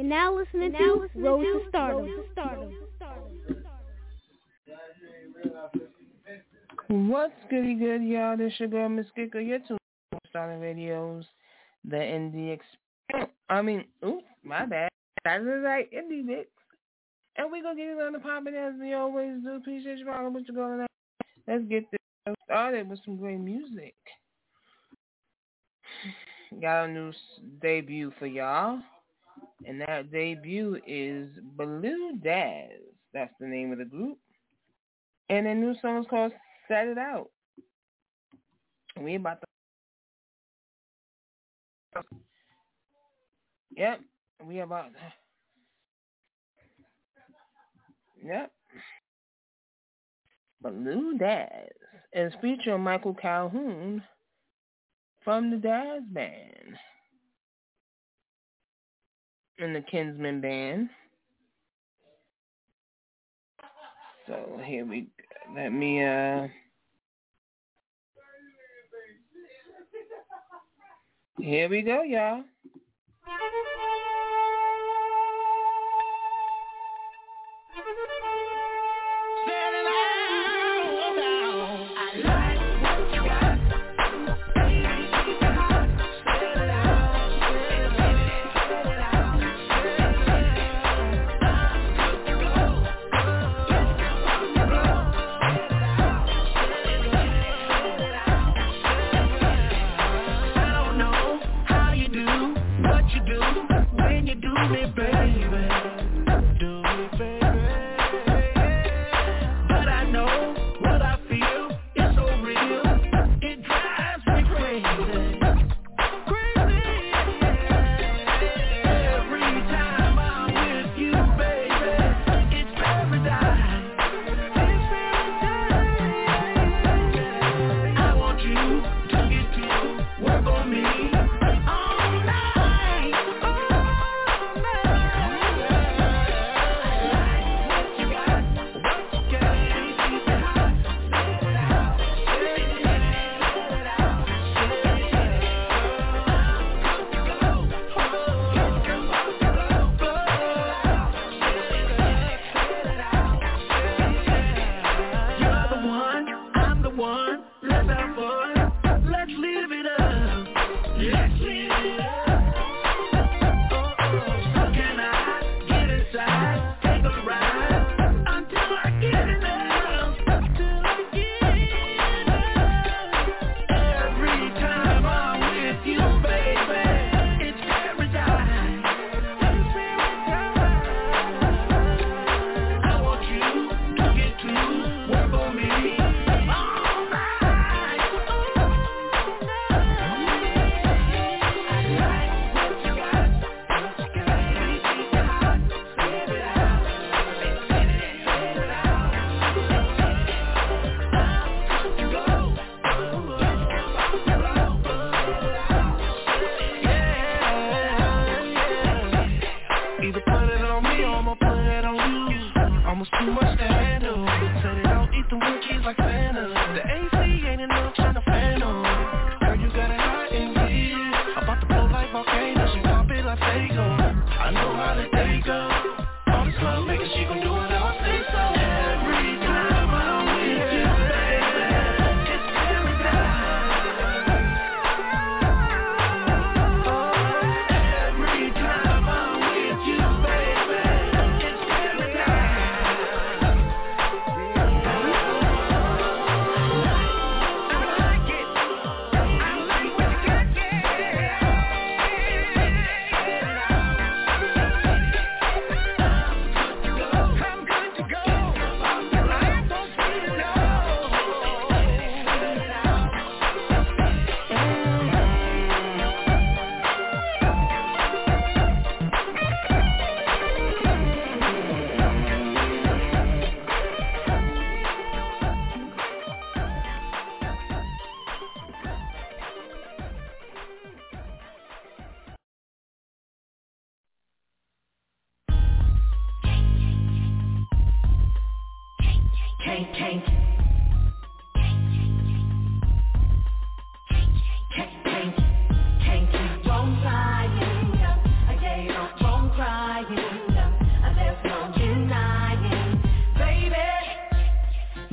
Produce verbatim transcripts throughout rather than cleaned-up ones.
You're now listening now to listening Road to Stardom. Road to Stardom. What's goody good, y'all? This your girl, Miss Kicker. You're tuned to Stardom Radio's The Indie Experience. I mean, oops, my bad. That's right, Indie Mix. And we're going to get it on the popping as we always do. Appreciate you following what you're going on. Let's get this started with some great music. Got a new debut for y'all. And that debut is Blue Daz. That's the name of the group. And the new song is called Set It Out. We about to... Yep. We about... Yep. Blue Daz is featuring Michael Calhoun from the Daz Band and the Kinsman Band. So here we go. Let me uh here we go, y'all.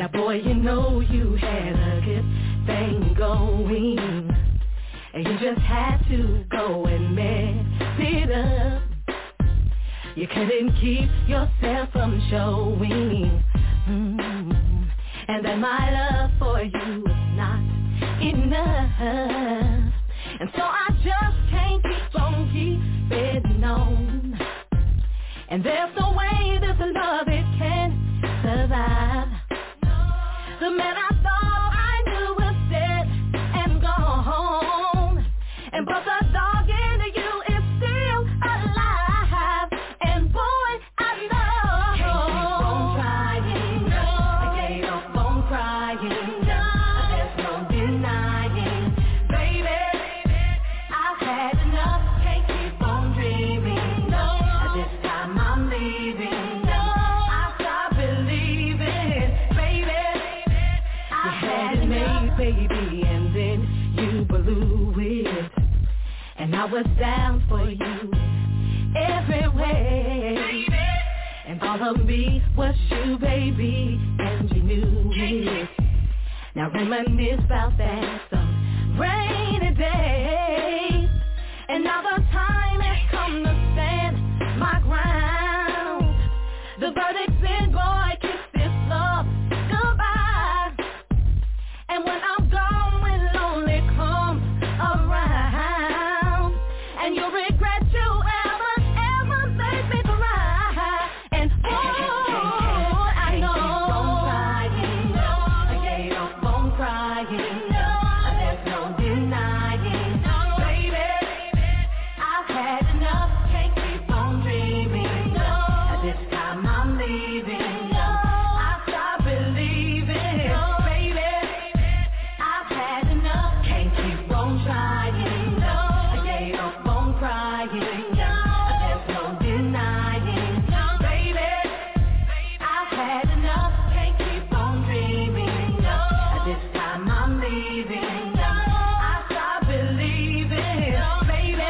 boy, you know you had a good thing going, and you just had to go and mess it up. You couldn't keep yourself from showing, mm-hmm. and that my love for you is not enough. And so I just can't keep on keeping on. And there's no way this love it can survive. The man I thought I knew was dead and gone, and but the dog in you is still alive. And boy, I know can't keep on trying, no. I gave up on crying, no. There's no denying, baby, I've had enough. Can't keep on dreaming, no. This time I'm leaving, no. I stop believing, baby. You had it made, baby, and then you blew it. And I was down for you every way. And all of me was you, baby, and you knew it. Now reminisce about that some rainy day. And now the time has come to stand my ground. The verdict's in, boy, kiss this love goodbye. And when I'm gone, when lonely comes around, and you'll regret you ever, ever made me cry. And oh, I know I gave up on crying. There's no denying, baby, I've had enough. Can't keep on dreaming. This time I'm leaving. I stop believing, baby. I've had enough. Can't keep on trying. I gave up on crying. There's no denying, baby. I've had enough. Can't keep on dreaming. This time I'm leaving. I stop believing, baby.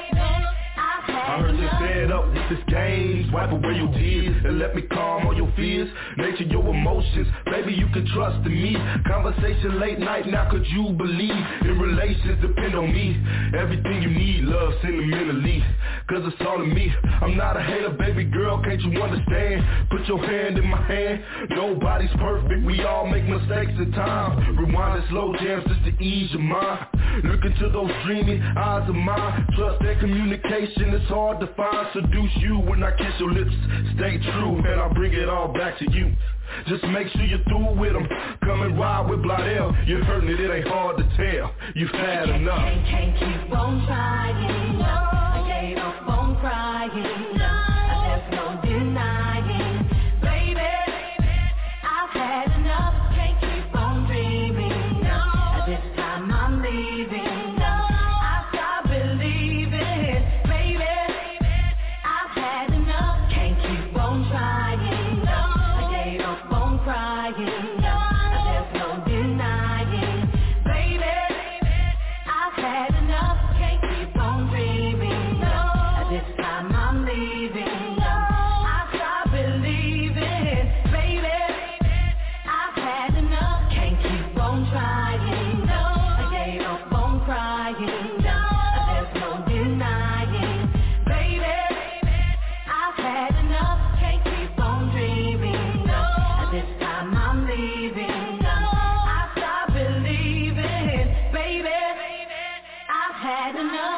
I've I had heard you enough. fed up with this game. Wipe away your tears and let me calm all your fears. Nature your emotions, baby, you can trust in me. Conversation late night, now could you believe in relations depend on me. Everything you need, love sentimentally, cause it's all in me. I'm not a hater, baby girl, can't you understand? Put your hand in my hand. Nobody's perfect, we all make mistakes at times. Rewind and slow jams just to ease your mind. Look into those dreamy eyes of mine. Trust and communication, it's hard to find. Seduce you when I kiss your lips. Stay true, and I'll bring it all back to you. Just make sure you're through with them. Come and ride with Blondell. You're hurting it, it ain't hard to tell. You've had Can't, enough. can't, can't keep on trying. I gave up on crying. There's no denying, baby. I've had enough. Can't keep on dreaming. This time I'm leaving. I stop believing, baby. I've had enough. Can't keep on trying. I gave up on crying. There's no denying, baby. I've had enough. Can't keep on dreaming. This time I'm leaving. I stop believing, baby. I've had enough. Can't keep on trying. I gave up on crying. There's no denying, baby. I've had enough. Can't keep on dreaming. This time I'm leaving. I stop believing, baby. I've had enough.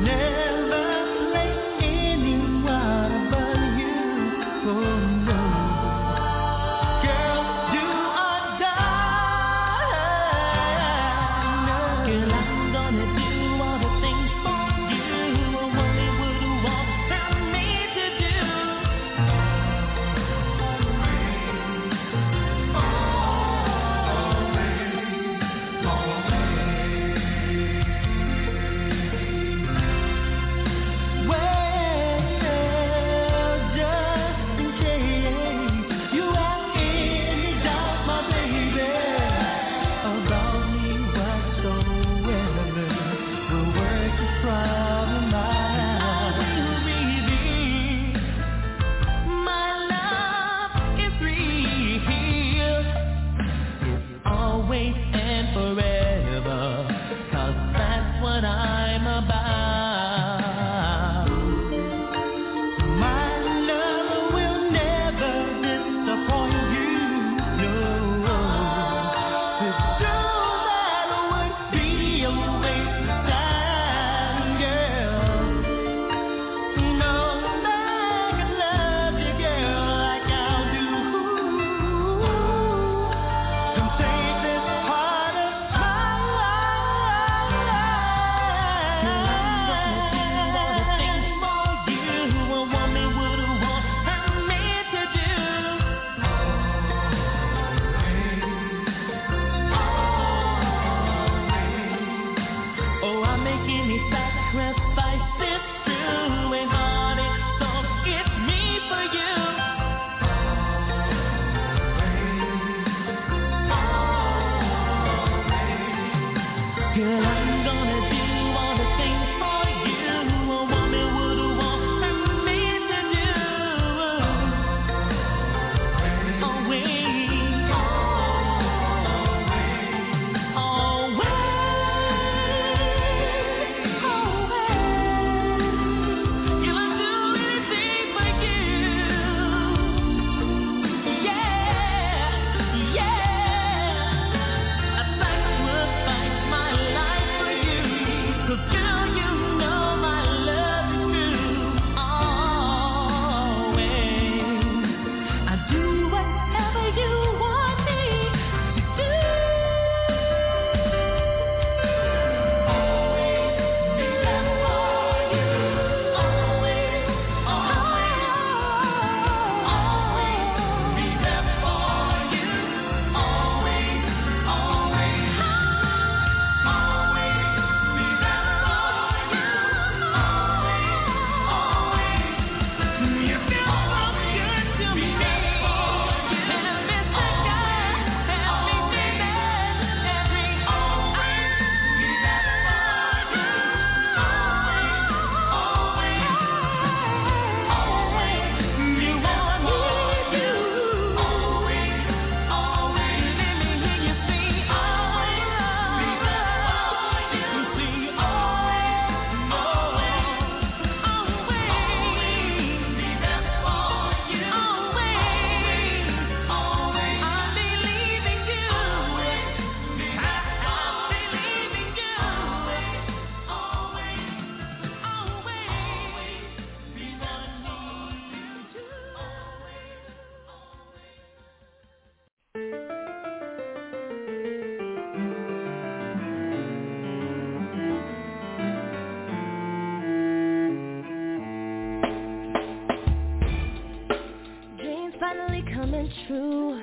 coming true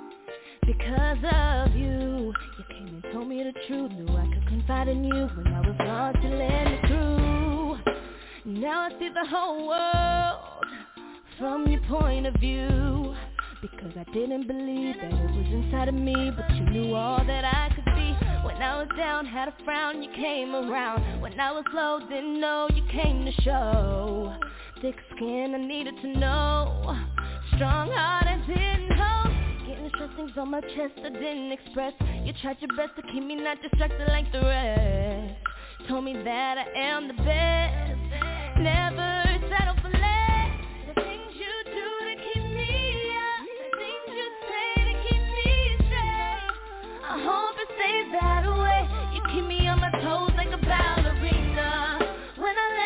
because of you. You came and told me the truth, knew I could confide in you when I was lost, you led me through. Now I see the whole world from your point of view, because I didn't believe that it was inside of me, but you knew all that I could be. When I was down, had a frown, you came around. When I was low, didn't know, you came to show. Thick skin, I needed to know. Strong heart, I didn't hold. Getting stress things on my chest, I didn't express. You tried your best to keep me not distracted like the rest. Told me that I am the best. Never settle for less. The things you do to keep me up, the things you say to keep me straight. I hope it stays that way. You keep me on my toes like a ballerina. When I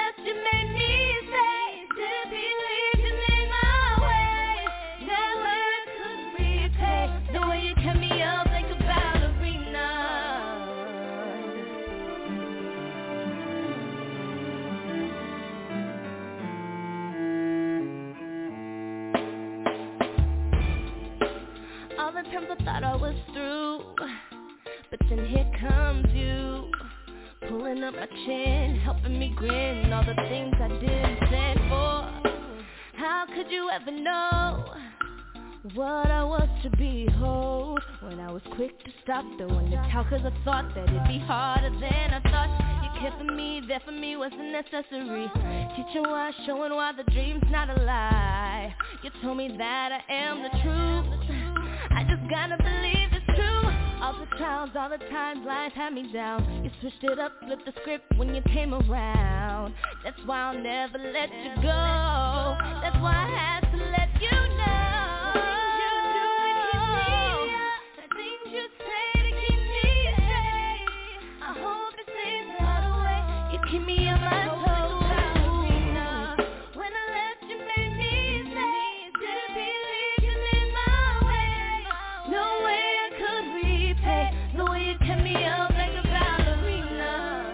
thought I was through, but then here comes you, pulling up my chin, helping me grin, all the things I didn't stand for. How could you ever know what I was to behold, when I was quick to stop throwing the towel, cause I thought that it'd be harder than I thought. You cared for me, there for me wasn't necessary, teaching why, showing why the dream's not a lie. You told me that I am the truth, I just gotta believe it's true. All the trials, all the times life had me down, you switched it up, flipped the script when you came around. That's why I'll never let you go, that's why I had to let you know. Keep me on my toes. When I left you made me say, didn't believe you made my way. No way I could repay the way you kept me up like a ballerina.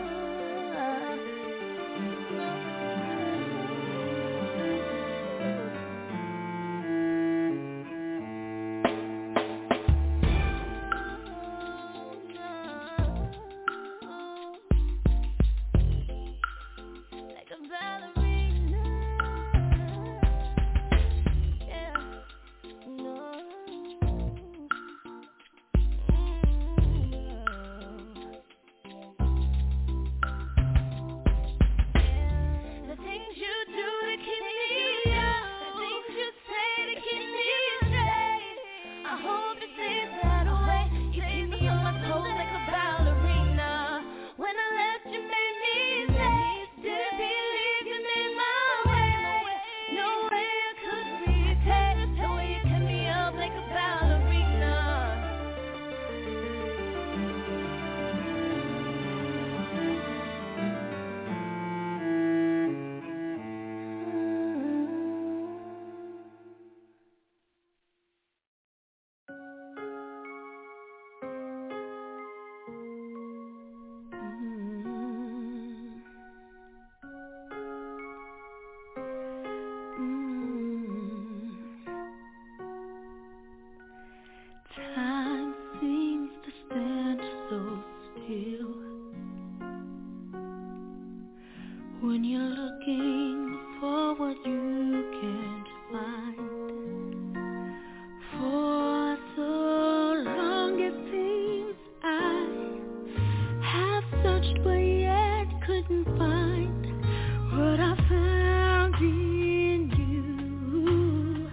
When you're looking for what you can't find, for so long it seems I have searched but yet couldn't find what I found in you.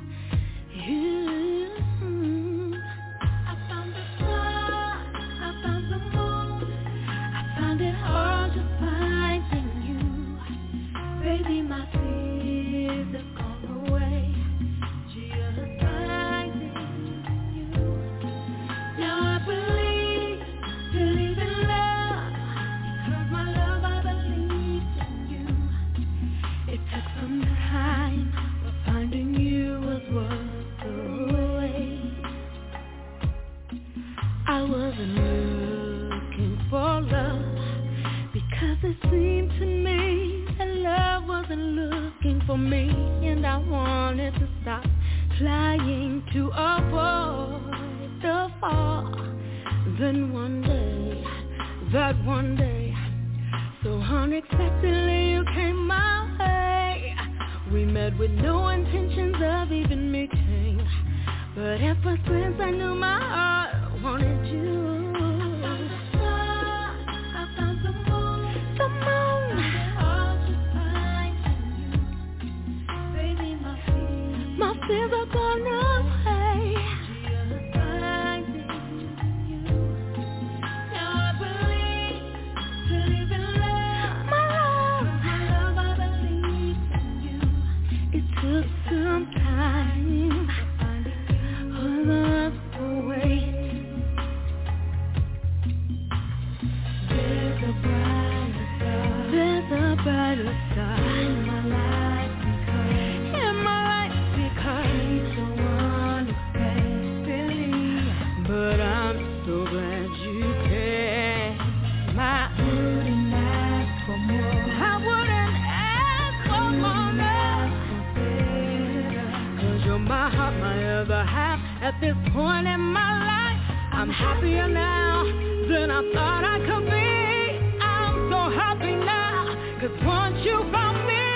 You, I found the sun, I found the moon, I found it hard to find in you. Baby, my fears have gone away, just finding you. Now I believe, believe in love, because my love I believed in you. It took some time, but finding you was worth the wait. I wasn't looking for love, because it seemed to me love wasn't looking for me, and I wanted to stop flying to avoid the fall. Then one day, that one day, so unexpectedly you came my way. We met with no intentions of even meeting, but ever since I knew my heart wanted you. My fears are gone away, just finding you. Now I believe, believe in love. My love, my love, I believe in you. It took some time, all of the wait. There's a brighter side, there's a brighter side in my life. But I'm so glad you came. My I wouldn't ask for more. I wouldn't ask for more love. Cause you're my heart, my other half. At this point in my life, happier now than I thought I could be. I'm so happy now, 'cause once you found me,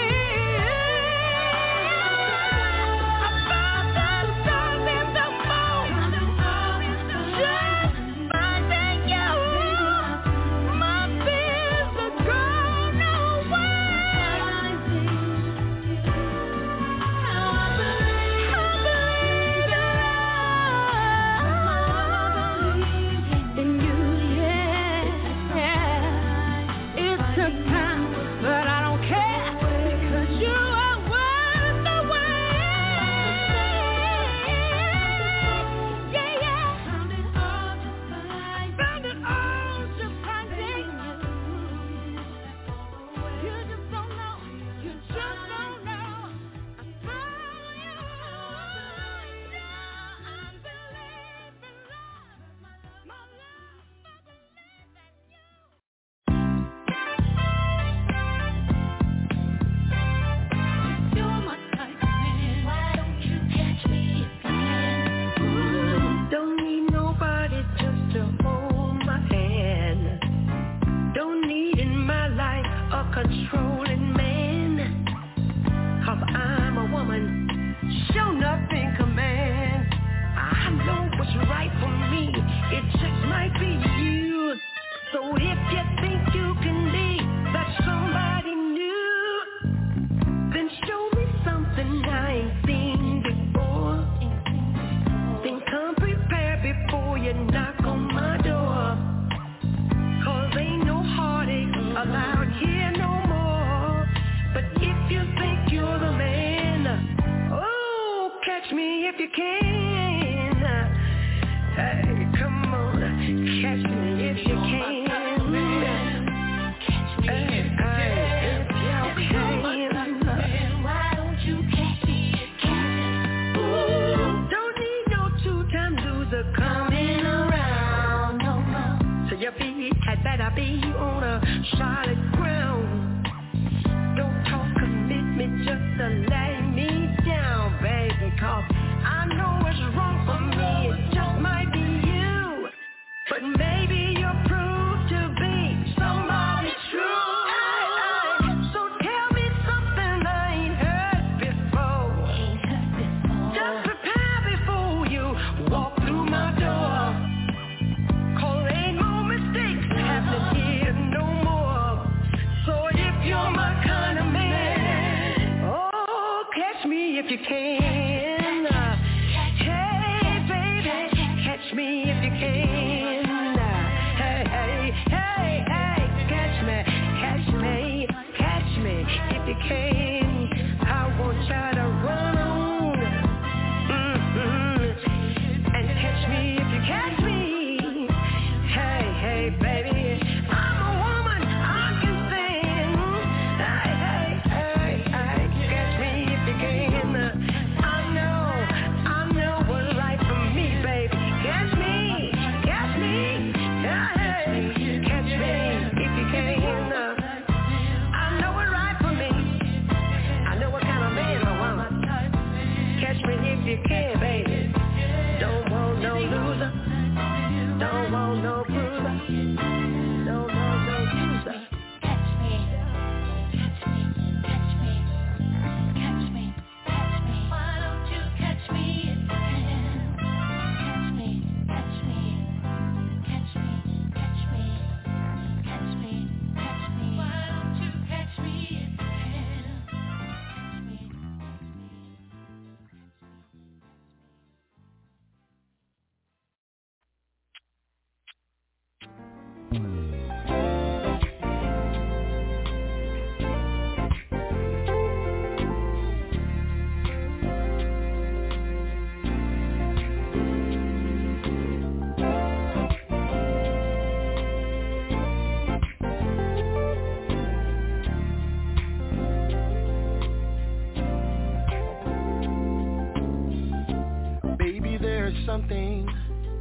something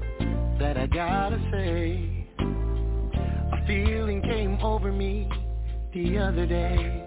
that I gotta say. A feeling came over me the other day.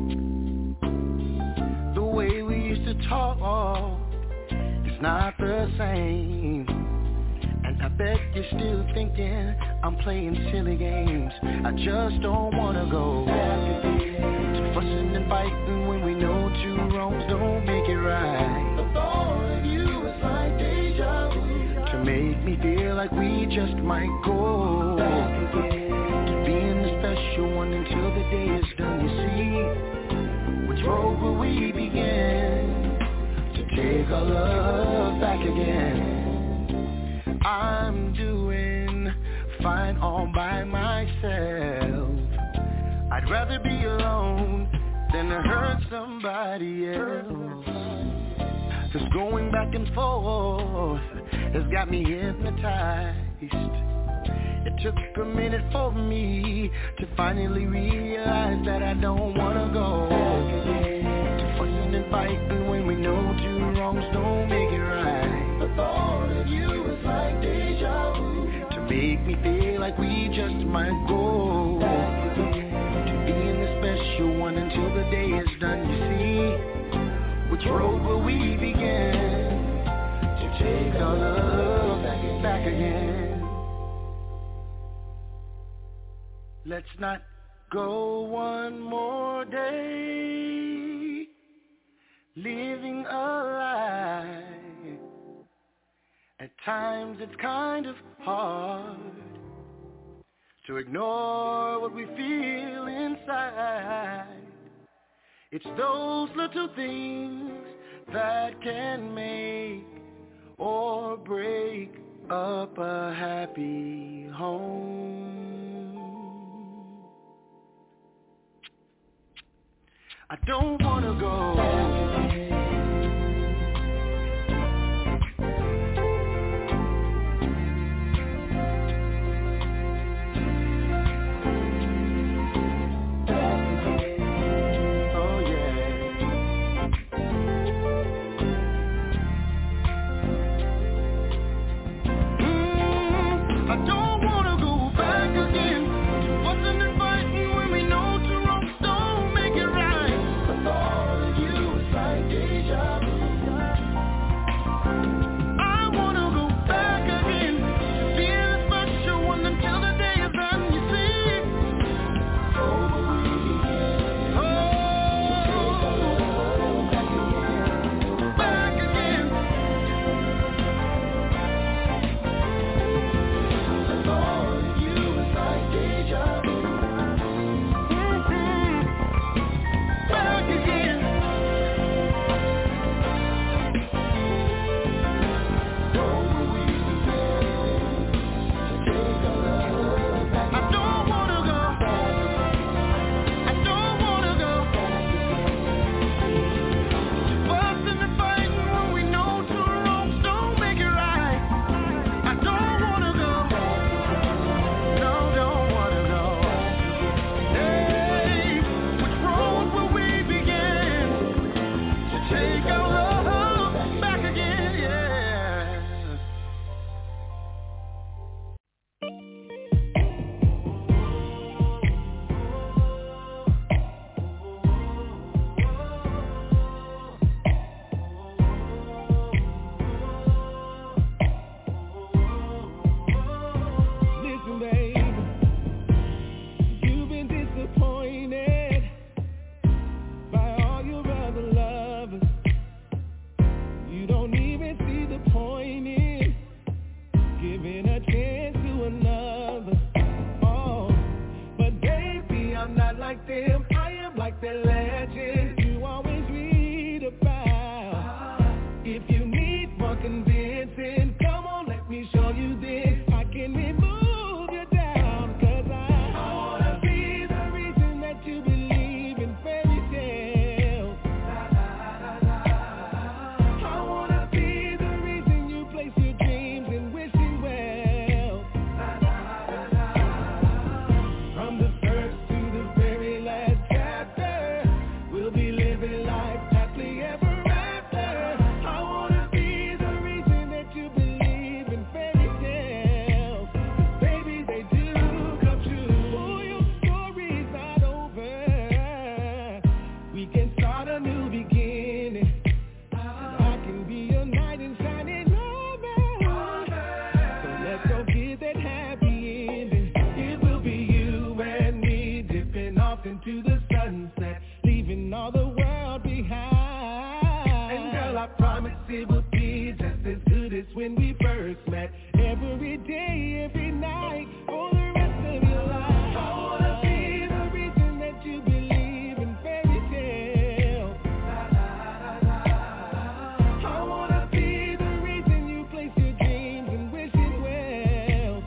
The way we used to talk is not the same, and I bet you're still thinking I'm playing silly games. I just don't wanna go back again to fussing and fighting when we know two wrongs don't make it right. The thought of you is like deja vu to make me feel like we just might go back again to being the special one until the day is done. You see, which road will we begin to take our love back again? I'm doing fine all by myself. I'd rather be alone than to hurt somebody else. Just going back and forth has got me hypnotized. It took a minute for me to finally realize that I don't wanna go to fussing and fighting when we know two wrongs don't make it right. The thought of you is like deja vu to make me feel like we just might go to being the special one until the day is done. You see, which road will we begin to take our love back, back again? Let's not go one more day living a lie. At times it's kind of hard to ignore what we feel inside. It's those little things that can make or break up a happy home. I don't wanna go. Deja all the world behind. And girl, I promise it will be just as good as when we first met. Every day, every night, for the rest of your life. I wanna be the reason that you believe in fairy tales. I wanna be the reason you place your dreams and wish it well.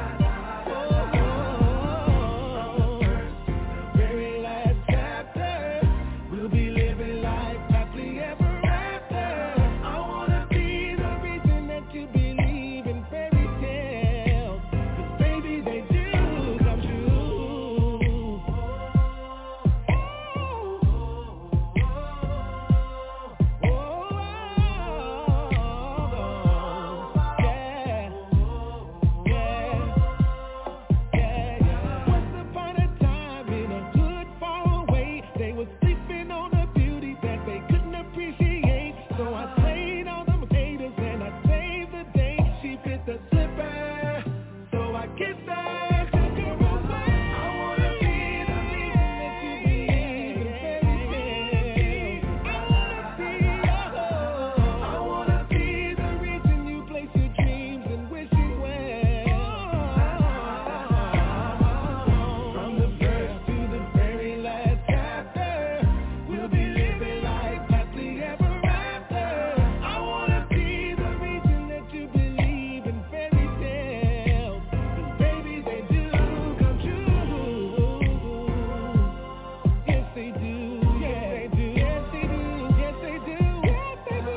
Oh, the very last chapter, we'll be living life happily ever after. I wanna be the reason that you believe in fairy tales, 'cause baby they do come true. Oh, yeah, yeah, yeah, yeah. Once upon a time in a hood far away, they were sleeping on a beauty that they couldn't appreciate. So I slayed all them haters and I saved the day. She fit the slipper, so I kissed her, took her away. I wanna be the reason that you believe in fairy tales. I wanna see your hope. I wanna be the reason you place your dreams and wish it well. From the first to the very last chapter, we'll be living life happily ever after. I wanna be the reason that you believe in fairy tales, 'cause baby they do come true. Yes they do, yes they do, yes they do, yes they do, yes they do,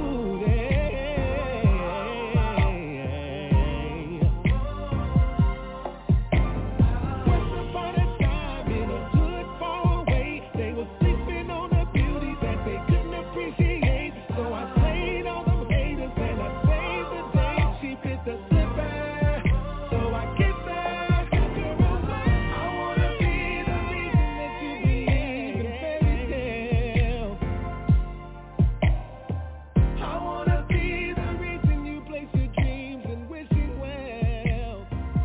Once upon a time in a hood far away, they were sleeping on a beauty that they couldn't appreciate. So I slayed all them haters and I saved the day. She fit the slipper, so I kissed her, took her away. I wanna be the reason that you believe in fairy tales. I wanna be the reason you place your dreams and wish it well.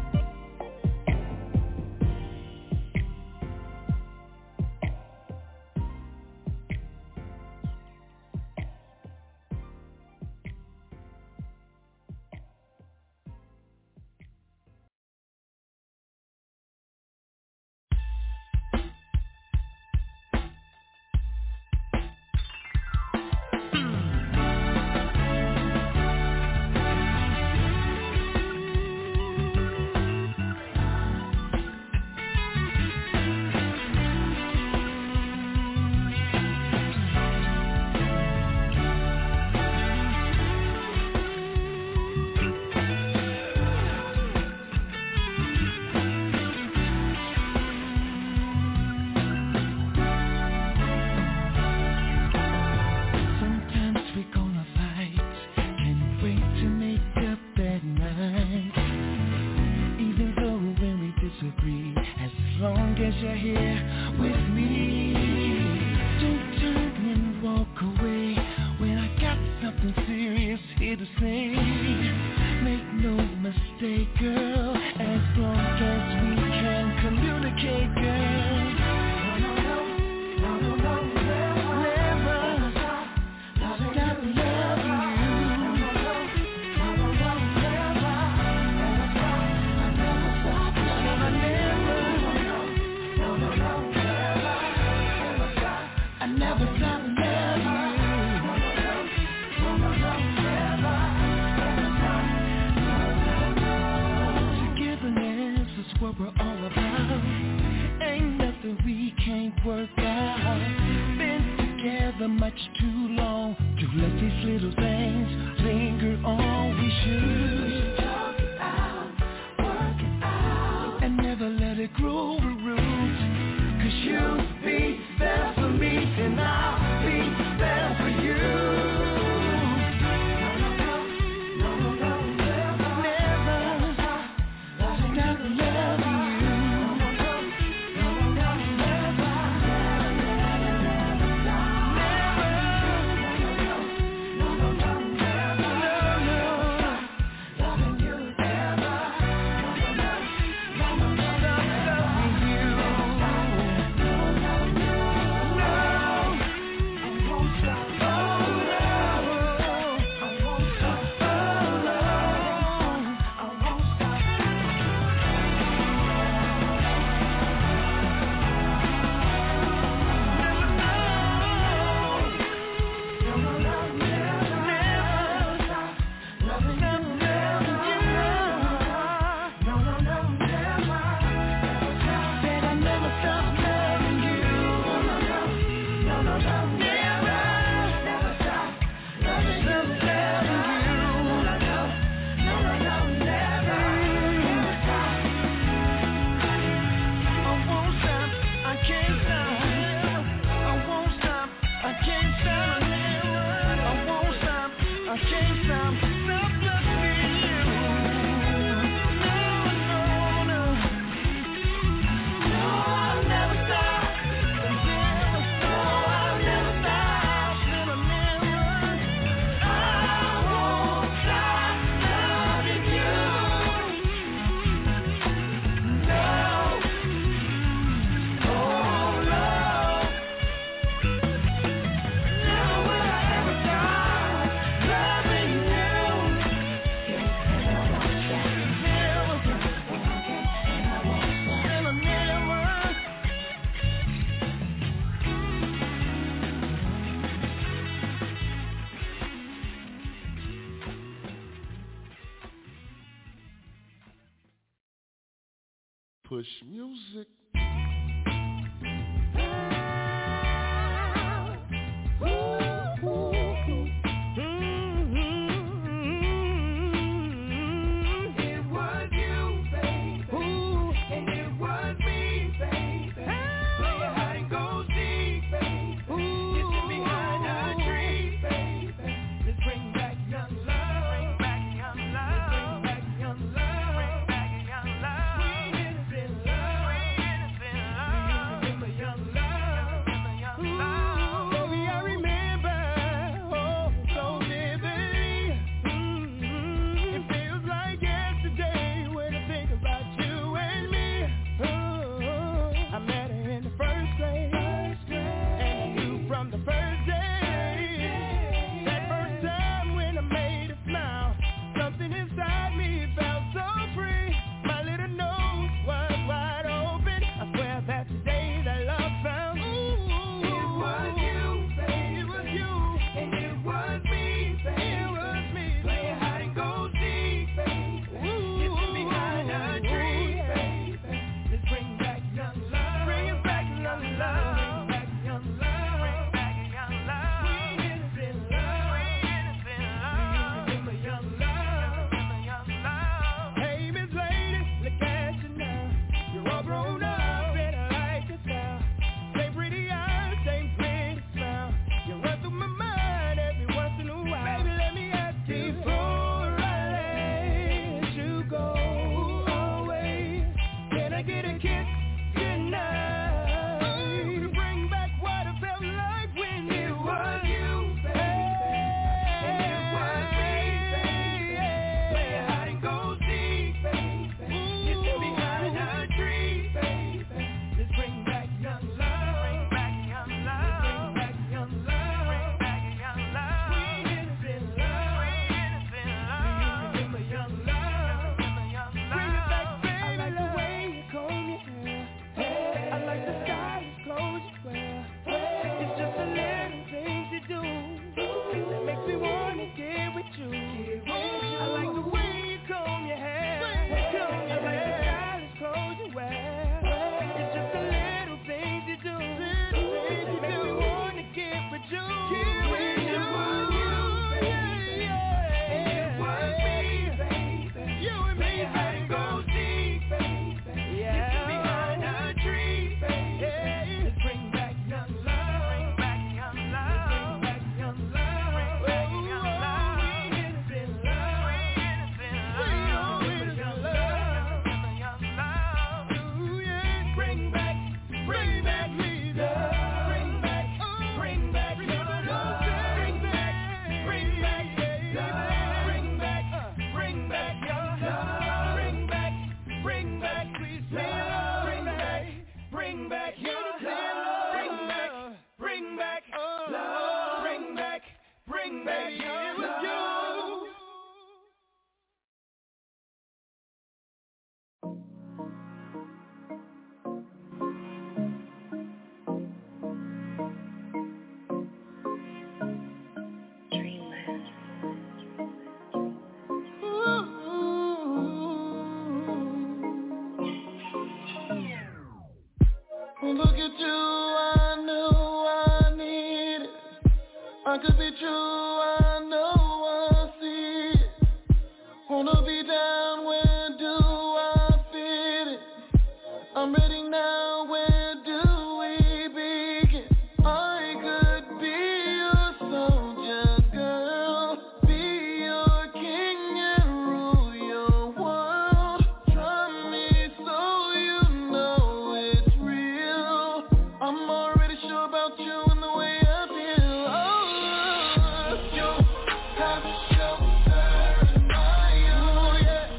Sometimes we're gonna fight, can't wait to make up that night. Even though when we disagree, as long as you're here with me. Don't turn and walk away when I got something serious here to say. Make no mistake, girl, as long as we can communicate, girl. No, no, no, no, no, never stop loving you. I never stop loving you. Togetherness is what we're all about. Ain't nothing we can't work out. Been together much too long to let these little things linger on. We should talk it out, work it out, and never let it grow a root. 'Cause you'll be there for me and I'll be there for you. No, no, no, never, never stop loving you. No, no, no, never, never stop. No, no, no, never, no, no, stop loving Push music. Look at you, I knew I needed. I could be true, I know I see it. Wanna be down, where do I fit it? I'm ready now, where do we begin? I could be your soldier, girl. Be your king and rule your world. Try me so you know it's real. I'm already sure about you and the way I feel. Oh, you have shelter in my own. Yeah.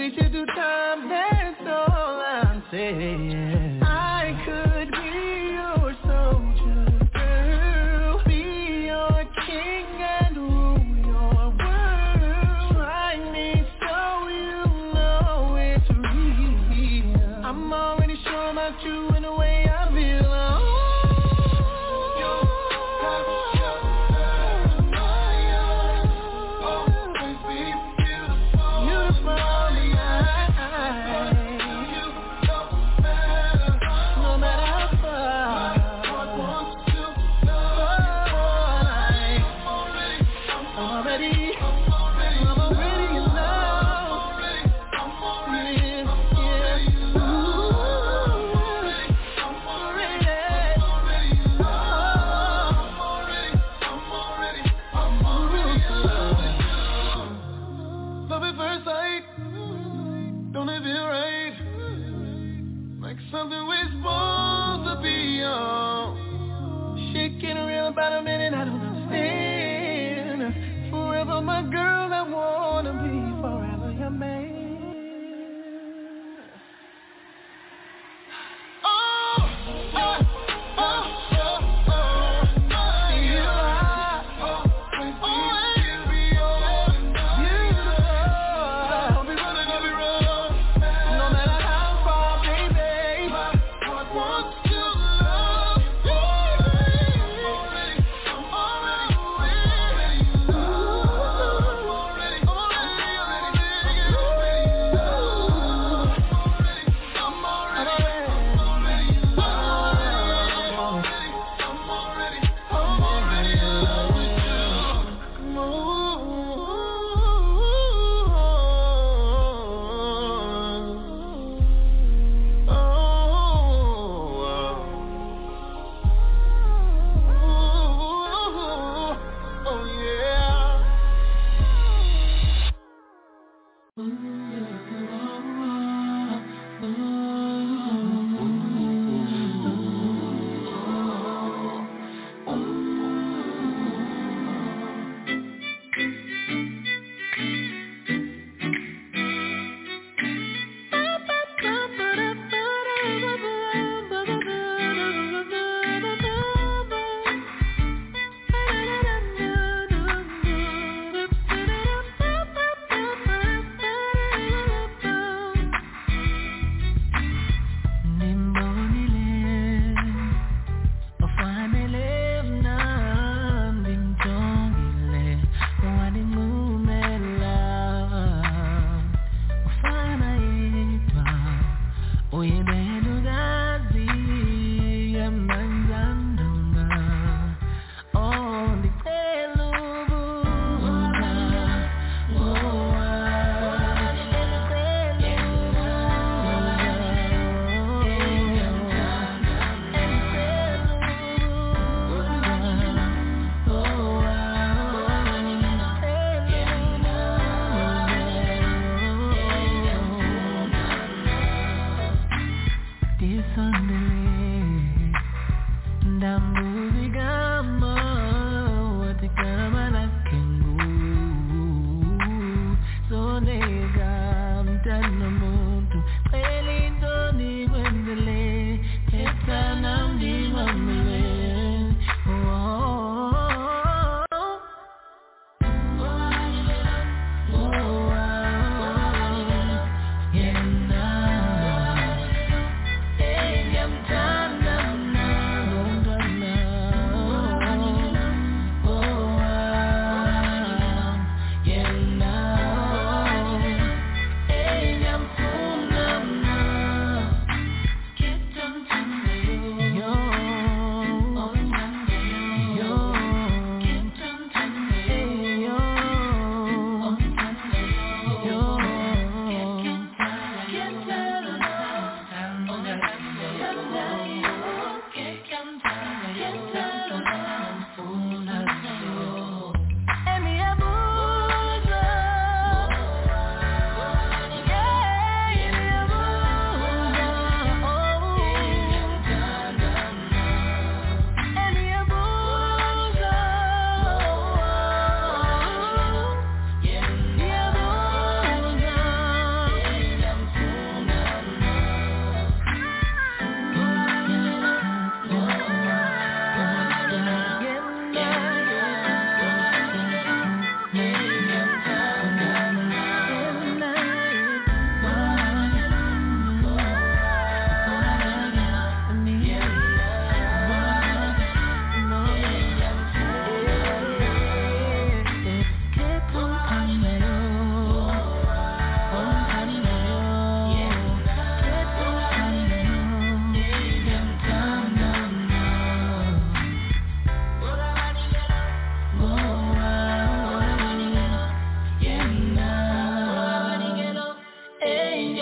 we should do time, that's all I'm saying. I could be your soldier, girl, be your king and rule your world. Try me so you know it's real. I'm already sure about you in the way I feel. Oh. Something we're supposed to be on. Shit getting real about a minute, I don't understand. Forever my girl, I wanna be forever your man.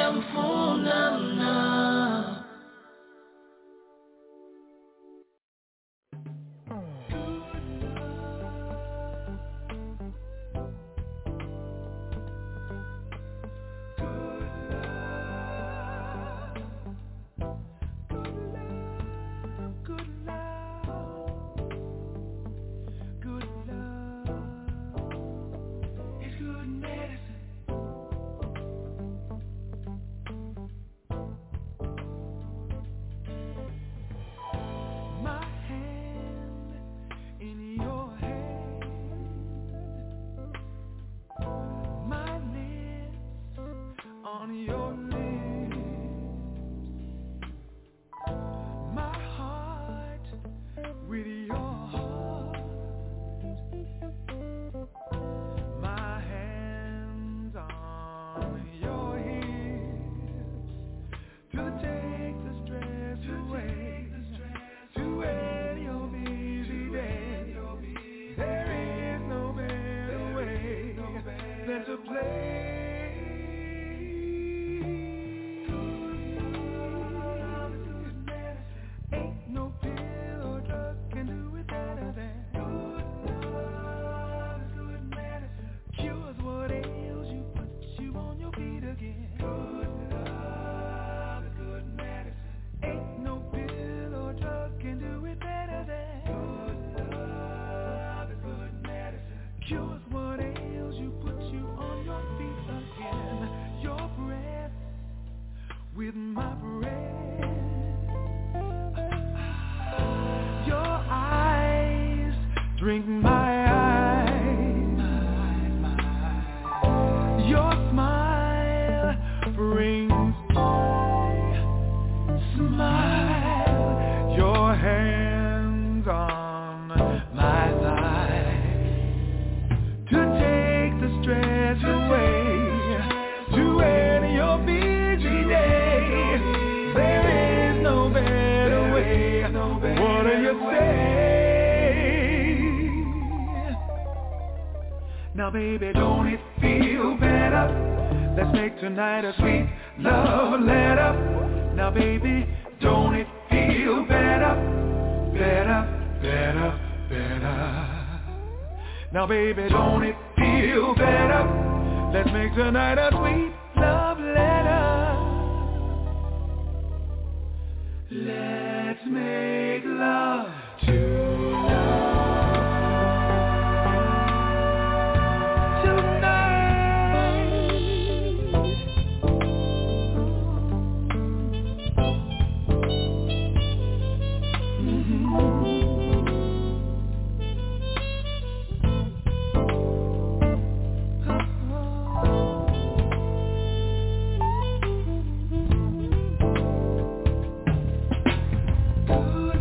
niyamfuna. On your lips, my heart with your heart, my hands on your hips, to take the stress away, to end your busy day. There is no better way than to play. Cures what ails you, put you on your feet again. Your breath with my breath. Your eyes drink my eyes. Your smile brings joy. Smile. Your hands on my thighs. Stress away, to end your busy day. There is no better way. What do you say? Now baby, don't it feel better? Let's make tonight a sweet love letter. Now baby, don't it feel better? Better, better, better. Now baby, don't it feel better? Let's make tonight a sweet love letter. Let's make love tonight. Good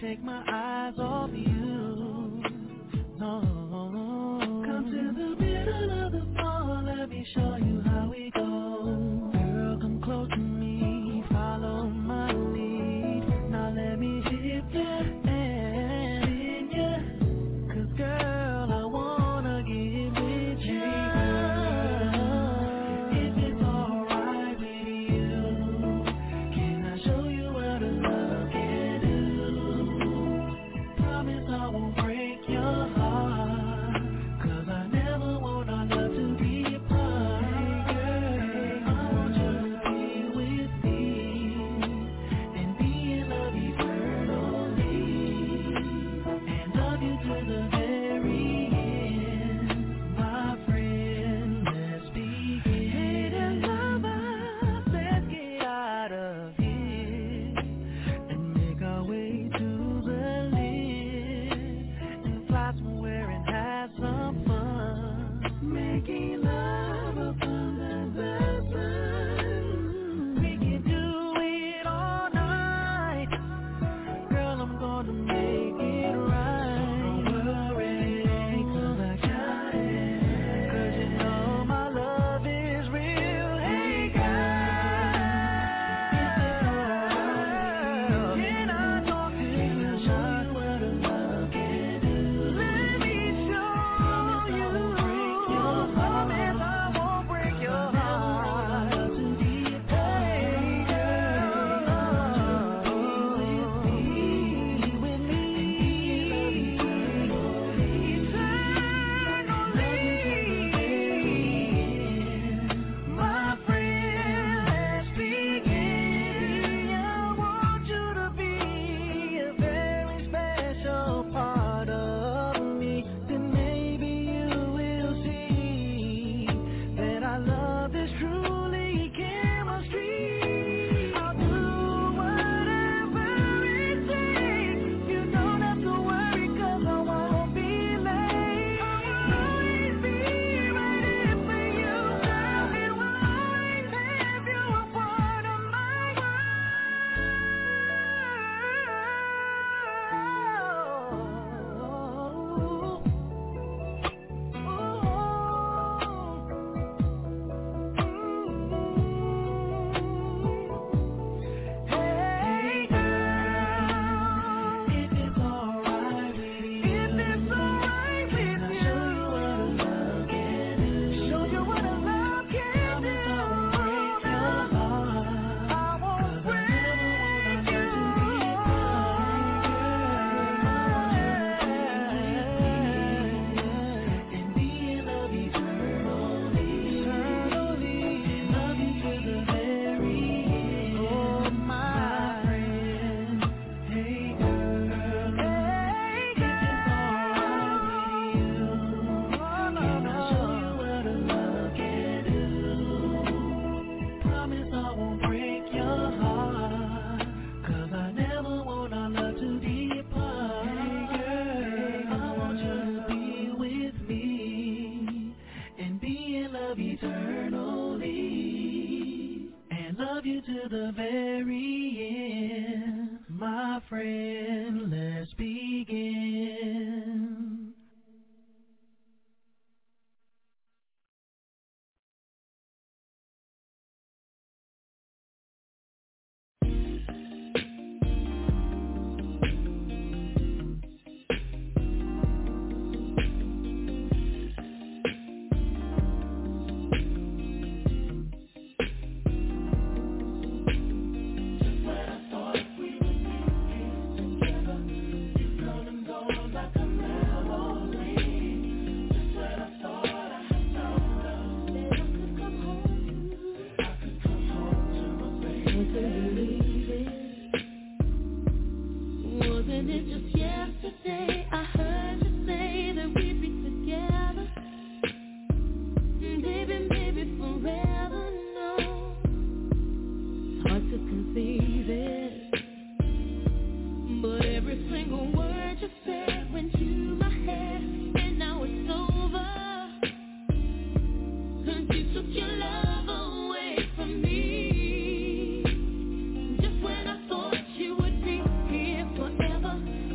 take my eyes off you. No. Come to the middle of the floor, let me show you how we go. Girl, come close to me, follow my lead. Now let me dip your hand in ya. Cause girl, I wanna get with you. If it's alright with you, can I show you what a love can do? Promise I won't break your heart, cause I never want our love to be apart. Hey girl, I want you to be with me and be in love eternally, and love you to the very end, my friend. Let's begin. Hey there, lover, let's get out of here and make our way to the lift and fly somewhere and have some fun, making love upon the sun. We can do it all night. Girl, I'm gonna make it right. Don't worry, cause I got it. Cause you know my love is real. Hey girl, can I talk to you? Show you what a love can do. Let me show you. Promise I won't break your heart. Hey girl, be with me, eternally, my friend. Let's begin. I want you to be a very special part of me. Then maybe you will see that our love is truly chemistry. I'll do whatever it takes. You don't have to worry, cause I won't be late. I'll always be right here for you, girl. And will always have you a part of my world. Hey girl, if it's alright with you, if it's alright with you, show you what a love can do. Show you what a love can do. I won't break your heart. And be in love eternally, eternally, love you to the very end. Oh my friend, hey girl, hey girl, if it's alright with you, can I show you what a love can do? Promise I won't break your heart, cause I never want our love to be apart. Hey girl, I want you to be with me and be in love eternally, and love you to the very end, my friend. Let's begin. Wasn't it just yesterday I heard you say that we'd be together? Baby, maybe forever, no. It's hard to conceive it, but every single word you said went to my head, and now it's over. Cause you took your love away from me. Just when I thought you would be here forever,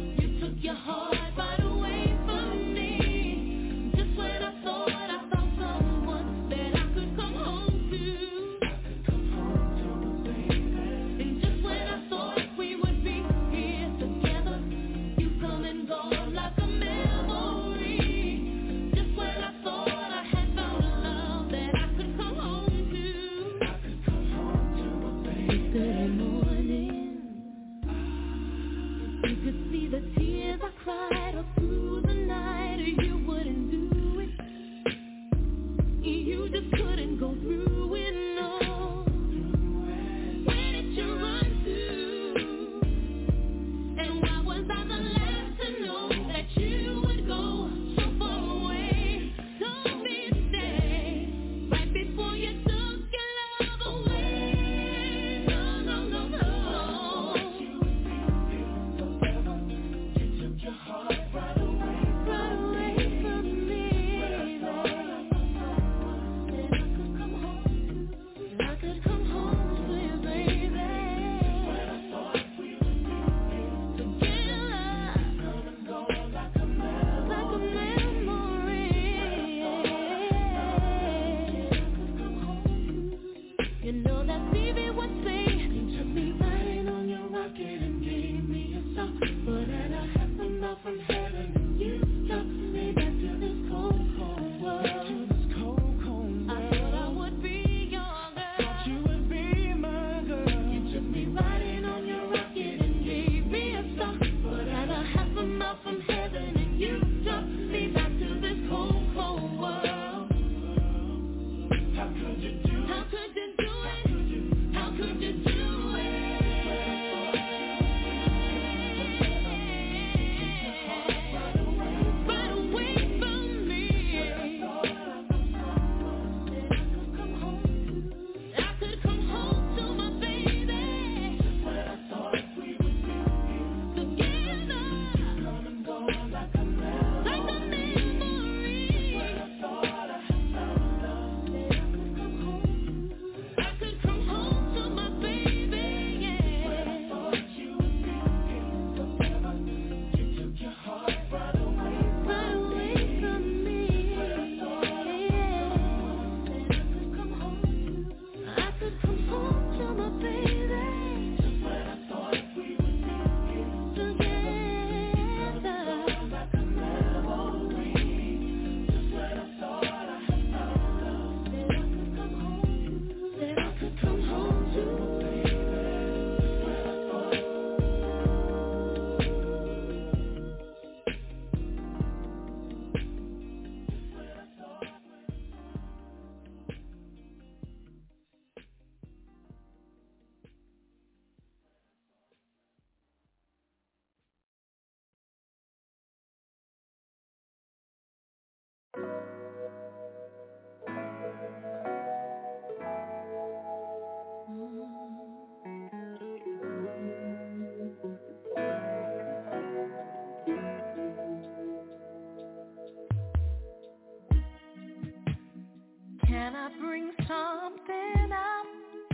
Can I bring something up?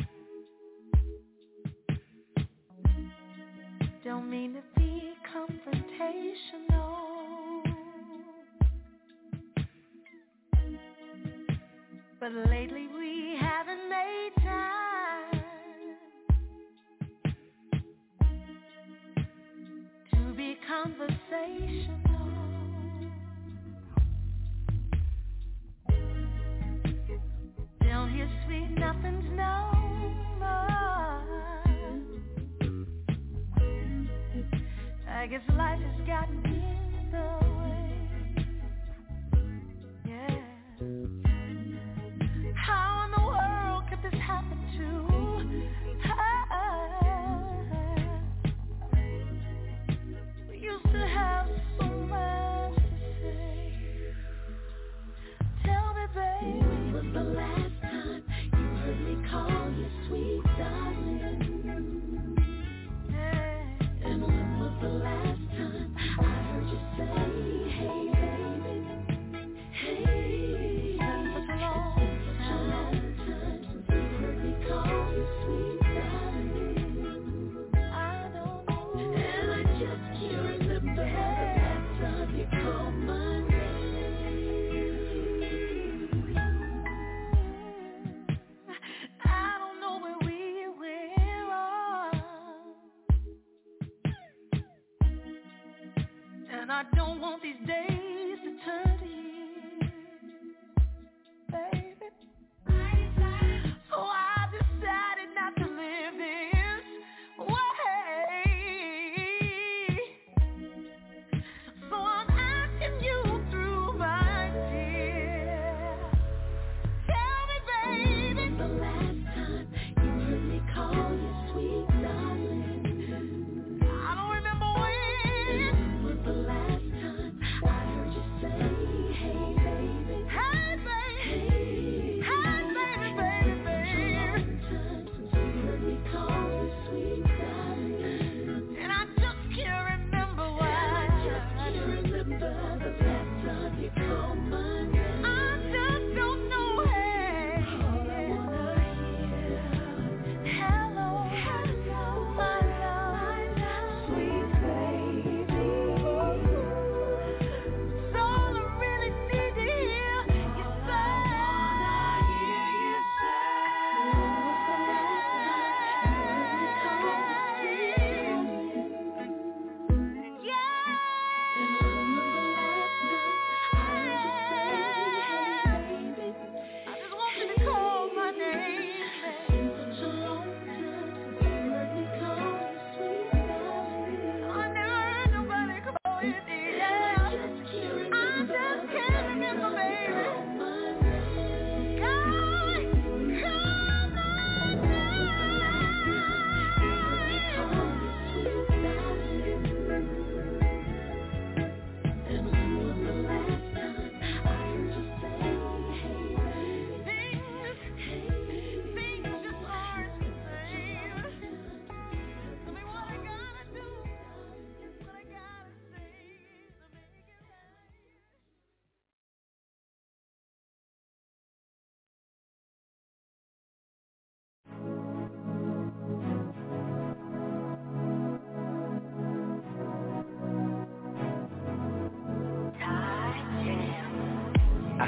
Don't mean to be confrontational, but lately we haven't made time to be conversational. Down here, sweet, nothing's no more. I guess life has gotten in the way. Yeah. How in the world could this happen to us? We used to have so much to say. Tell me, baby, when was the last time you heard me call you sweet darling? Yeah. And when was the last time I heard you say, hey baby, hey? It's such a long time since you heard me call you sweet darling. I don't know, and I just can't remember the last time you called my name. I don't know where we went wrong, and I don't want these days to turn to years, baby. So I decided not to live this way.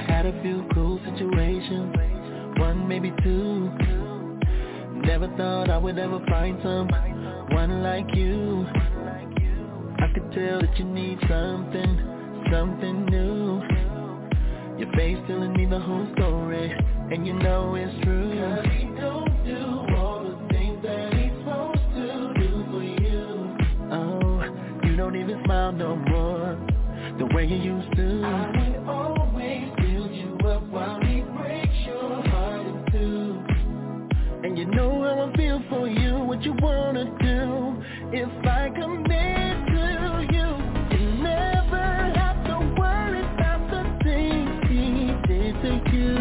had a few cool situations, one maybe two. Never thought I would ever find someone like you. I could tell that you need something, something new. Your face telling me the whole story, and you know it's true. 'Cause he don't do all the things that he's supposed to do for you. Oh, you don't even smile no more the way you used to. I would always build you up while he breaks your heart in two. And you know how I feel for you, what you wanna do. If I commit to you, you never have to worry about the things he did to you.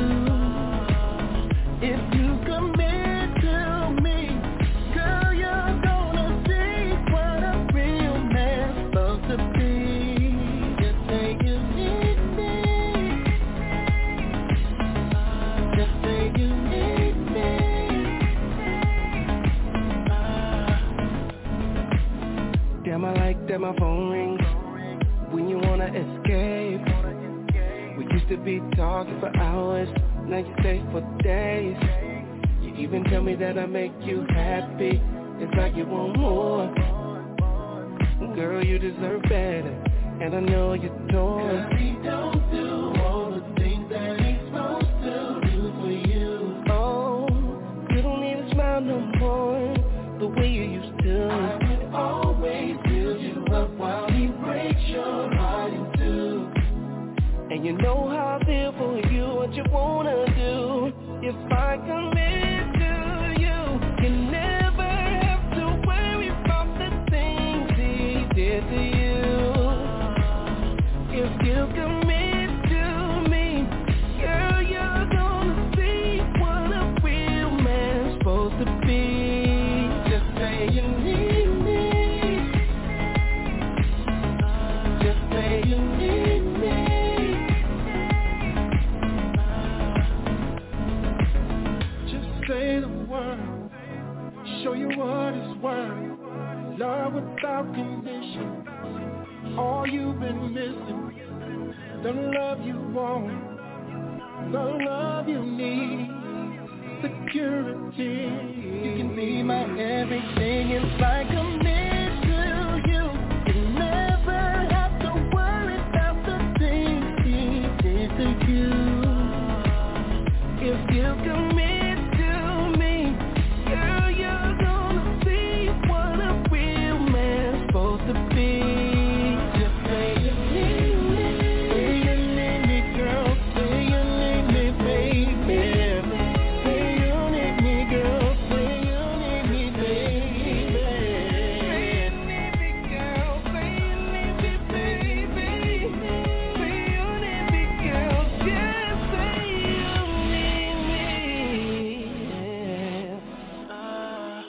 If you commit to me, girl, you're gonna see what a real man's supposed to be. Just say you need me. Just say you need me. Damn, I like that my phone rings when you wanna escape. We used to be talking for hours, now you stay for days. You even tell me that I make you happy, it's like you want more. Girl, you deserve better, and I know you're torn. 'Cause he don't do all the things that he's supposed to do for you. Oh, you don't even smile no more the way you used to. I would always build you up while he breaks your heart in two. And you know how I feel for you, what you wanna do. If I commit to you, you never have to worry about the things he did to you. If you commit to me, girl, you're gonna see what a real man's supposed to be. Just say you need me. Just say you need me. Say the word, show you what it's worth. Love without condition, all you've been missing. The love you want, the love you need. Security, you can be my everything. If I commit to you, you never have to worry about the things he did to you. If you commit to be, just say you need me. Say you need me, girl. Say you need me, baby. Say you need me, girl. Say you need me, baby. Say you need me, girl. Say you need me, baby. Say you need me, girl. Just say you need me. Uh.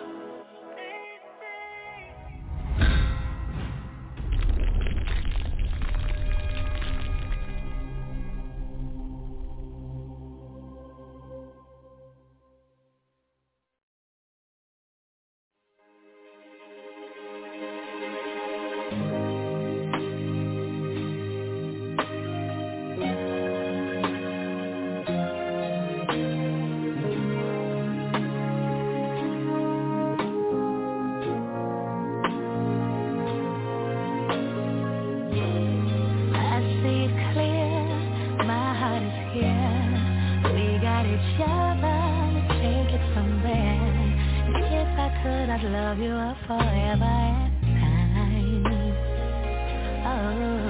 I'd love you up forever and time. Oh,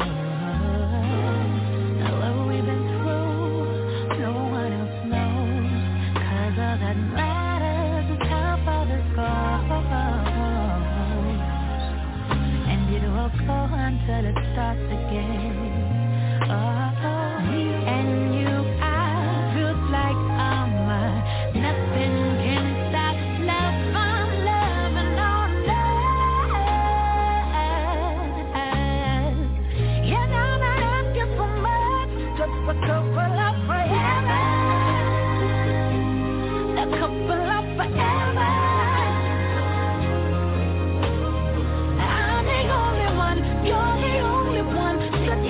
now what we've been through, no one else knows. 'Cause all that matters is how far this goes. And it will go until it starts again. Oh, and you, I feel like I'm uh, nothing can stop love from loving on us. You know not ask you for much, just a couple of forever, a couple of forever. I'm the only one, you're the only one.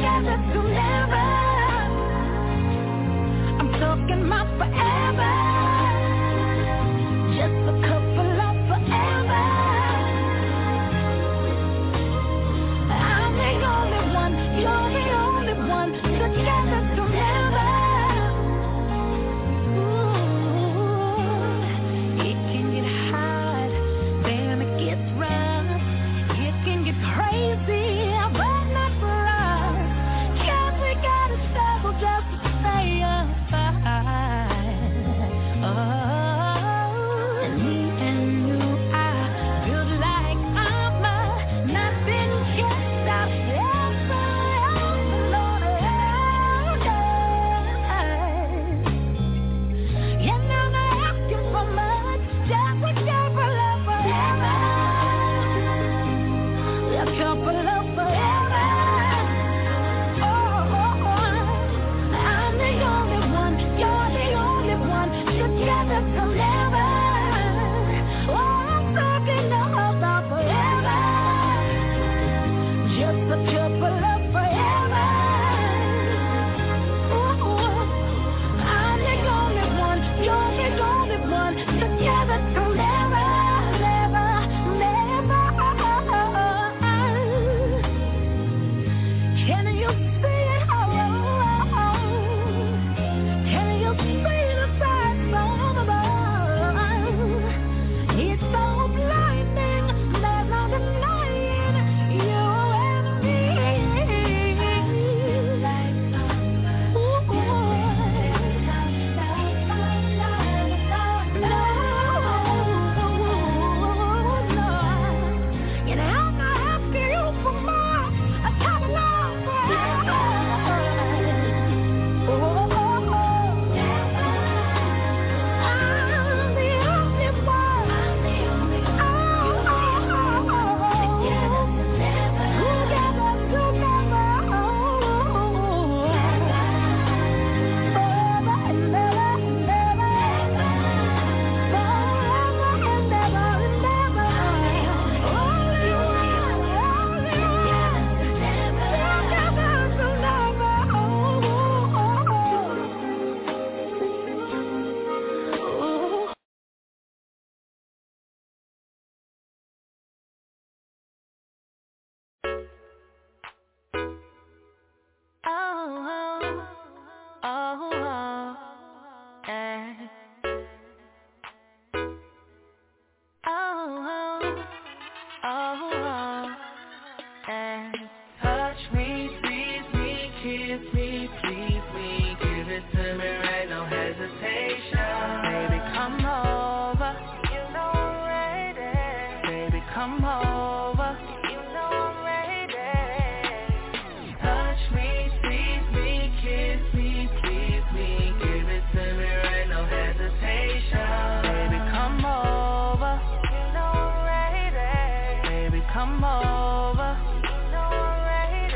come over. You know I'm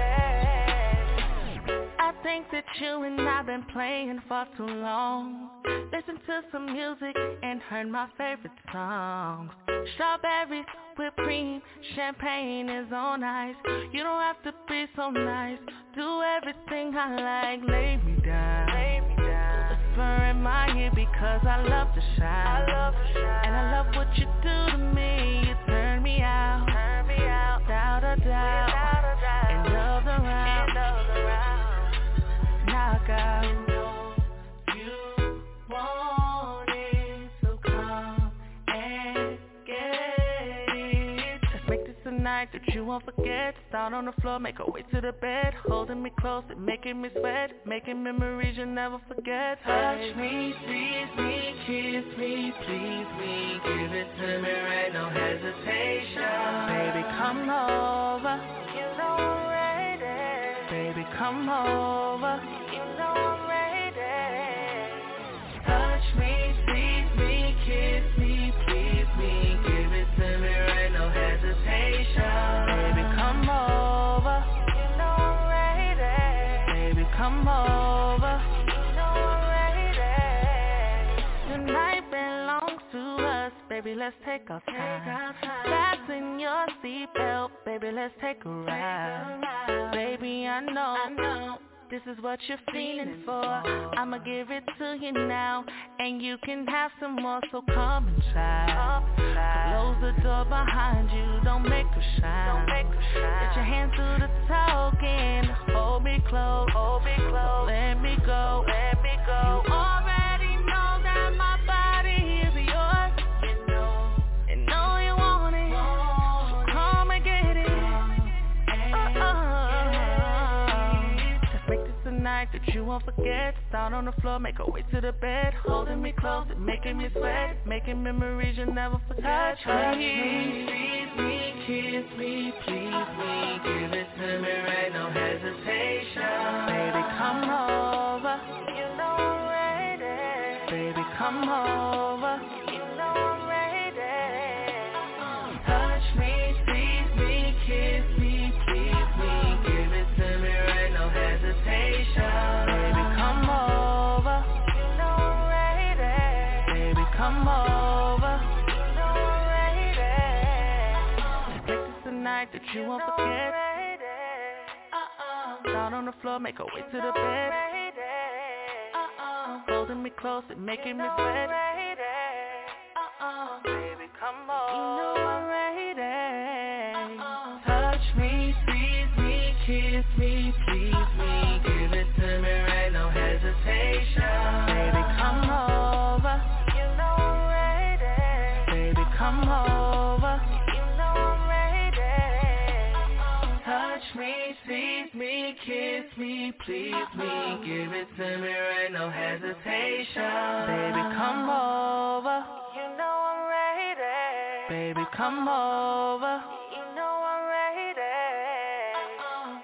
ready. I think that you and I've been playing for too long. Listen to some music and heard my favorite songs. Strawberries, whipped cream, champagne is on ice. You don't have to be so nice. Do everything I like, lay me down. Lay me down. Whisper in my ear because I love to shine. I love to shine. And I love what you do to me. You turn me out, turn me out, without a doubt. Without a doubt. And love around, love around. Knock out. Night that you won't forget. Start on the floor, make our way to the bed. Holding me close and making me sweat. Making memories you'll never forget. Touch me, squeeze me, kiss me, please me. Give it to me right, no hesitation. Baby, come over. You know I'm ready. Baby, come over. You know I'm ready. Touch me, squeeze me, kiss me, please me. Give it to me right, no hesitation. Baby, come over. You know I'm ready. Baby, come over. You know I'm ready. Tonight belongs to us. Baby, let's take our time. Fasten your seatbelt. Baby, let's take a ride. Baby, I know. I know. This is what you're feeling for. I'ma give it to you now, and you can have some more, so come inside. Close the door behind you, don't make her shine. Let your hands do the talking. Hold me close, hold me close. Let me go, let me go. You already know that my body is yours. You know, and know you want it. So come and get it. Uh-uh. Night that you won't forget. Start on the floor, make our way to the bed. Holding me close and making me sweat. Making memories you'll never forget. Touch me, squeeze me, kiss me, please me. Give it to me right, no hesitation. Baby, come over. You know I'm ready. Baby, come over. You know I'm ready. Touch me, squeeze me, kiss me, please me. Give it to me right, no hesitation. Baby, come over. You know I'm ready. Baby, come over. You know I'm ready. Let's make this a night that you won't forget. Uh-uh. Down on the floor, make our way to the bed. Uh-uh. Holding me close and making me sweat. Uh-uh. Baby, come over. You know I'm ready. Uh-uh. Touch me, squeeze me, kiss me, please me. Give it to me right, no hesitation. Baby, come over. You know I'm ready. Baby, come over. You know I'm ready. Touch me, squeeze me, kiss me, please me. Give it to me right, no hesitation. Baby, come over. You know I'm ready. Baby, come over. You know I'm ready. Uh-uh.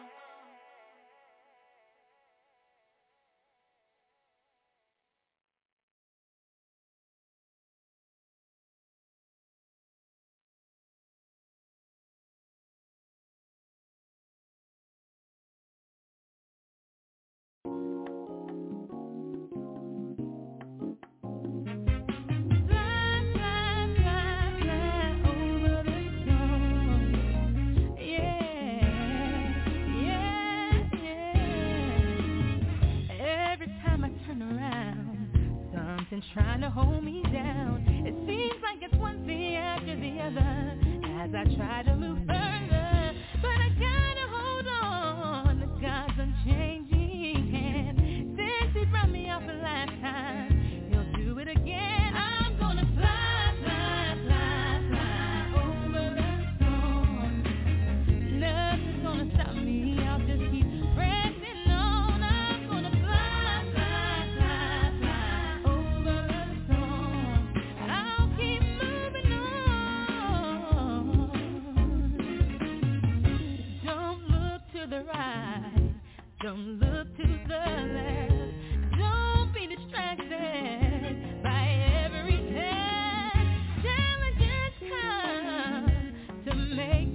Trying to hold me down. It seems like it's one thing after the other as I try to move further, but I gotta hold on. The God's unchanging hand. Since He brought me out the last time, He'll do it again. I'm gonna fly, fly, fly, fly over the storm. Nothing's gonna stop me. I'll just keep pressing on. I'm gonna fly, fly, fly, fly over the storm. I'll keep moving on. Don't look to the right. Don't look to the left. Don't be distracted by every test. Challenges come to make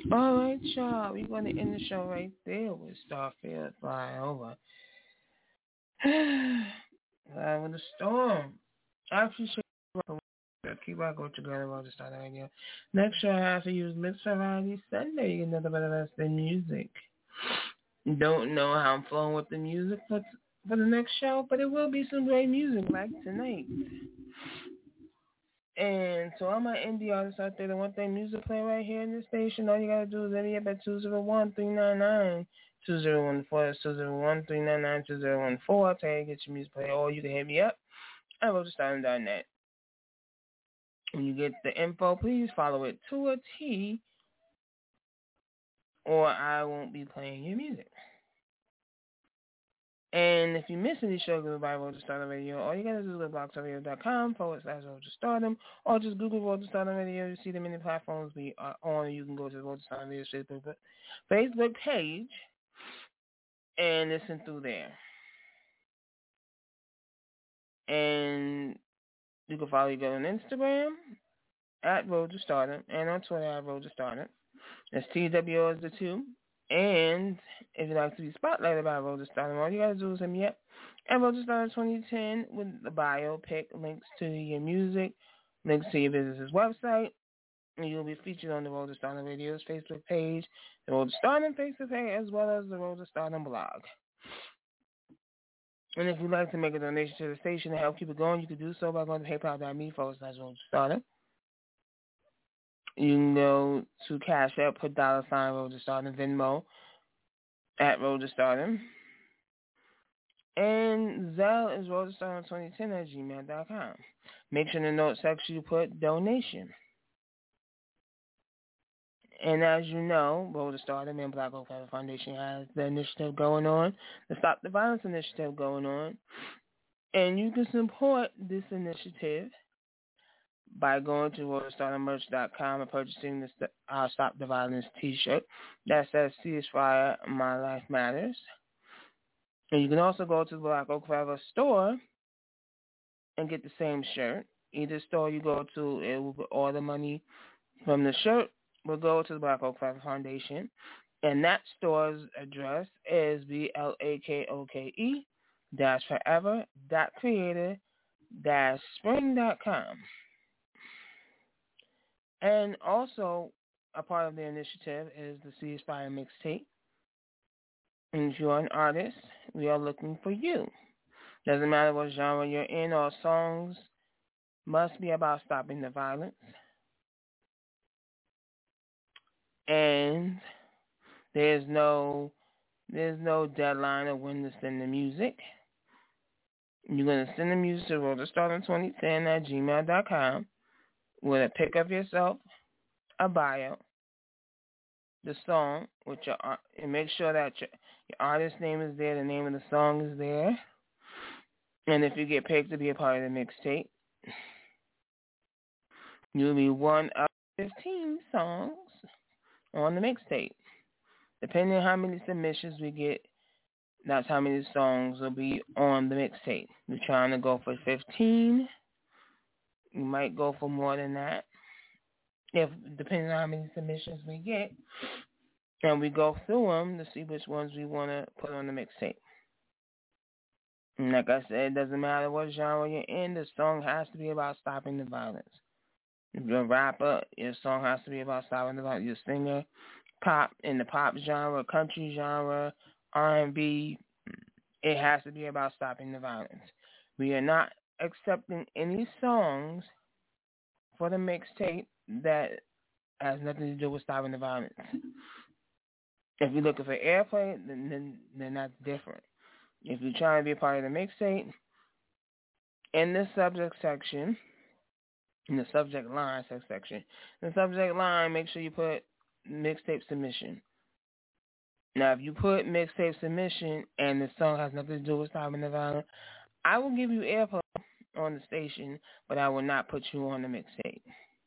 All right, y'all. We're going to end the show right there with Starfield flying over. Flying with a storm. I appreciate you. Keep our go together while the start radio. Next show I have to use Mix Variety Sunday. You know better less than music. Don't know how I'm flowing with the music for for the next show, but it will be some great music like tonight. And so all my indie artists out there that want their music play right here in the station, all you gotta do is hit me up at two zero one, three nine nine, two zero one four. That's two zero one, three nine nine, two zero one four. I'll tell you to get your music play, or you can hit me up at roger starlin dot net. When you get the info, please follow it to a T, or I won't be playing your music. And if you miss any show, go by Roger Stardom Radio. All you gotta do is go to blog talk radio dot com forward slash Roger Stardom, or just Google Roger Stardom Radio. You see the many platforms we are on. You can go to the Roger Stardom Radio Facebook Facebook page and listen through there. And you can follow you on Instagram at Roger Stardom and on Twitter at Roger Stardom. That's T W O as the two. And if you'd like to be spotlighted by Roger Stardom, all you gotta do is hit me up at Roger Stardom twenty ten with the bio pic, links to your music, links to your business's website, and you'll be featured on the Roger Stardom Radio's Facebook page, the Roger Stardom Facebook page, as well as the Roger Stardom blog. And if you'd like to make a donation to the station to help keep it going, you can do so by going to paypal dot me forward slash Roger Stardom. You can go to Cash App, put dollar sign Roger Stardom, Venmo at Roger Stardom. And Zelle is Roger Stardom twenty ten at gmail dot com. Make sure in the note section you put donation. And as you know, Roger Stardom and Black Oak Feather Foundation has the initiative going on, the Stop the Violence initiative going on. And you can support this initiative by going to roger stardom merch dot com and purchasing the uh, Stop the Violence t-shirt that says Ceasefire, My Life Matters. And you can also go to the Black Oak Forever store and get the same shirt. Either store you go to, it will all the money from the shirt will go to the Black Oak Forever Foundation. And that store's address is B L A K O K E dash forever dot creator dash spring dot com. And also, a part of the initiative is the Ceasefire mixtape. And if you're an artist, we are looking for you. Doesn't matter what genre you're in, all songs must be about stopping the violence. And there's no there's no deadline of when to send the music. You're going to send the music to roger stardom twenty ten at gmail dot com. With a pic of yourself, a bio, the song, with your and make sure that your, your artist name is there, the name of the song is there, and if you get picked to be a part of the mixtape, you'll be one of fifteen songs on the mixtape. Depending on how many submissions we get, that's how many songs will be on the mixtape. We're trying to go for fifteen. You might go for more than that, if depending on how many submissions we get, and we go through them to see which ones we want to put on the mixtape. And like I said, it doesn't matter what genre you're in, the song has to be about stopping the violence. If you're a rapper, your song has to be about stopping the violence. You're a singer, pop, in the pop genre, country genre, R and B, it has to be about stopping the violence. We are not accepting any songs for the mixtape that has nothing to do with stopping the violence. If you're looking for airplay, then, then then that's different. If you're trying to be a part of the mixtape, in the subject section, in the subject line section, in the subject line, make sure you put mixtape submission. Now, if you put mixtape submission and the song has nothing to do with stopping the violence, I will give you airplay on the station, but I will not put you on the mixtape.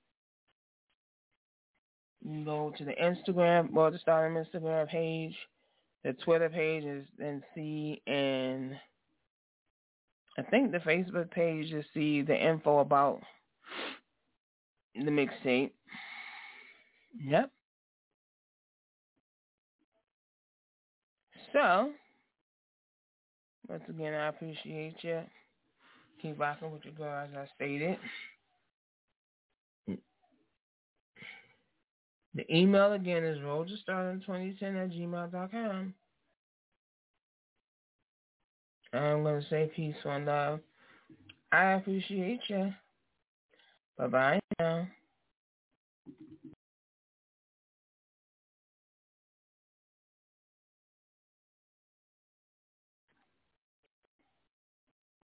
You can go to the Instagram, Roger Stardom Instagram page, the Twitter page, is, and see, and I think the Facebook page to see the info about the mixtape. Yep. So, once again, I appreciate you. Keep rocking with your girl, as I stated. The email again is road to stardom twenty ten at gmail dot com. I'm going to say peace, one love. I appreciate you. Bye-bye now.